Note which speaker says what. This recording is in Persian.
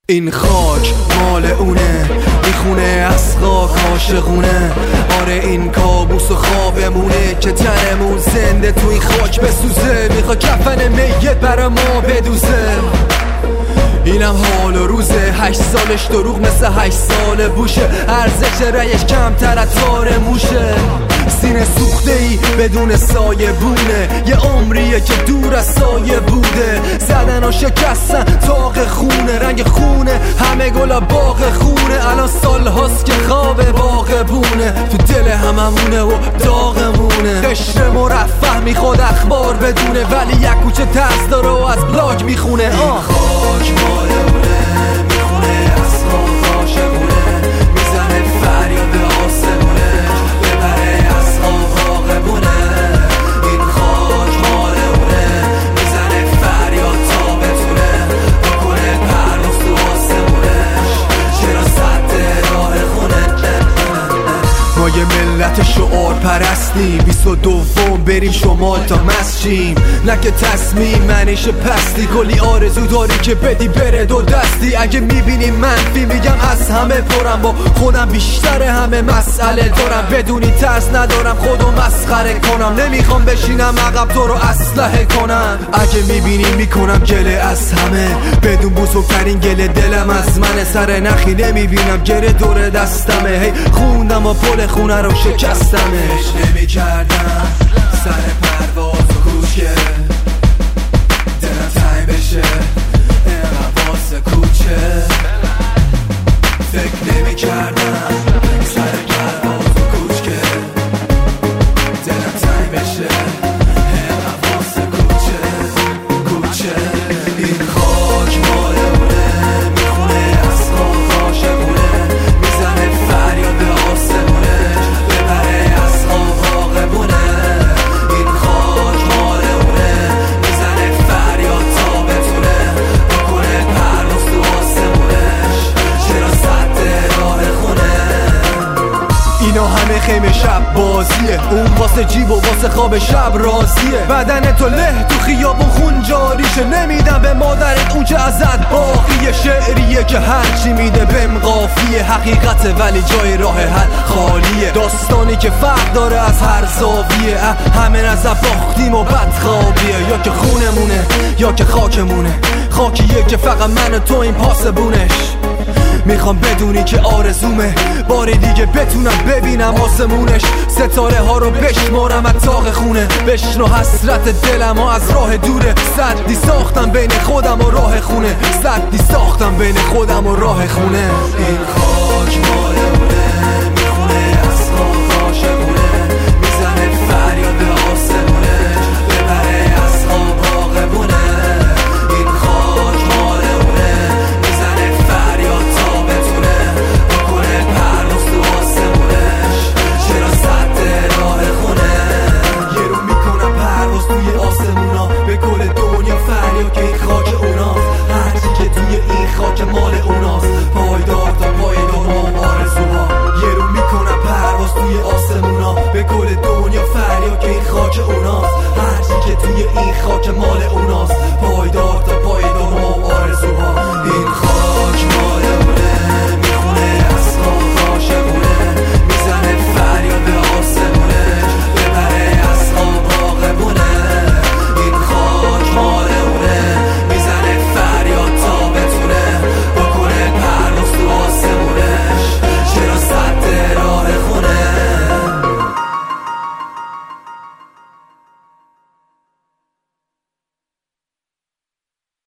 Speaker 1: این خاک مال اونه، میخونه از خاک عاشقونه. آره این کابوس و خوابمونه که تنمون زنده تو این خاک بسوزه. میخوا کفن میت برا ما بدوزه. اینم حال و روزه، 8 سالش دروغ مثل 8 سال بوشه. ارزش رایش کمتر از تار موشه. سینه سوخته ای بدون سایه بونه، یه عمریه که دور از سایه بوده. زدن و شکستن تاق خونه، رنگ خونه همه گلا باغ خونه. الان سال هاست که خواب باغ بونه، تو دل هممونه و داغمونه. قشر مرفه میخواد اخبار بدونه، ولی یک کوچه ترس داره و از بلاگ میخونه. این خاک مالونه، میخونه از خاک عاشقونه. میزنه فریاد به آسمونه، ببره از خاک بونه. این خاک مالونه، میزنه فریاد تا بتونه بکنه پرواز تو آسمونش. چرا سد راه خونه؟ ما یه ملت شعار پرستیم، 22 بریم شمال تا مسجیم. نه که تصمیم منیش پستی، کلی آرزو داری که بدی بره دو دستی. اگه میبینی منفی میگم از همه پرم، با خودم بیشتر همه مسئله دارم. بدونی ترس ندارم خودو مسخره کنم، نمیخوام بشینم عقب تو رو اسلحه کنم. اگه میبینی میکنم گله از همه، بدون بزرگترین گله دلم از منه. سر نخی نمیبینم گره دور دستمه، هی خوندم و پل خونه رو شکستمش. نمیکردم سر پرواز و کوچه، دلم تنگ بشه اینقدر واسه کوچه. فکر نمیکردم سر پرواز و کوچه، دلم تنگ بشه اینقدر واسه کوچه. این خاک مالونه، میخونه از خاک عاشقونه. میزنه فریاد به آسمونه، ببره از خاک بونه. این خاک مالونه، میزنه فریاد تا بتونه بکنه پرواز تو آسمونش. چرا سد راه خونه؟ اینا همه خیمه شب بازیه، اون واسه جیب و واسه خواب شب رازیه. بدن تو له تو خیابون خون جاریشه، نمیدم به مادرت اون چه ازت باقیه. شعریه که هرچی میده بهم قافیه، حقیقته ولی جای راه حل خالیه. داستانی که فرق داره از هر زاویه، همه نظر باختیم و بدخوابیه. یا که خونمونه یا که خاکمونه، خاکیه که فقط من و تو این پاسبونش. میخوام بدونی که آرزومه بار دیگه بتونم ببینم آسمونش. ستاره ها رو بشمارم از تاق خونه، بشنو حسرت دلم ها از راه دوره. سدی ساختم بین خودم و راه خونه، سدی ساختم بین خودم و راه خونه. این خاک